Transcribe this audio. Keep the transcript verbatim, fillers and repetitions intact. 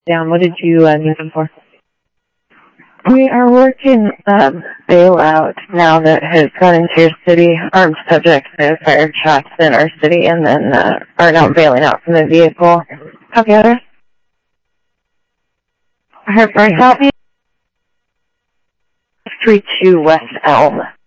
down. What did you uh, need them for? We are working a bailout now that has gone into your city. Armed subjects have fired shots in our city and then uh, are now bailing out from the vehicle. Copy others. Harper, help me. three two West Elm.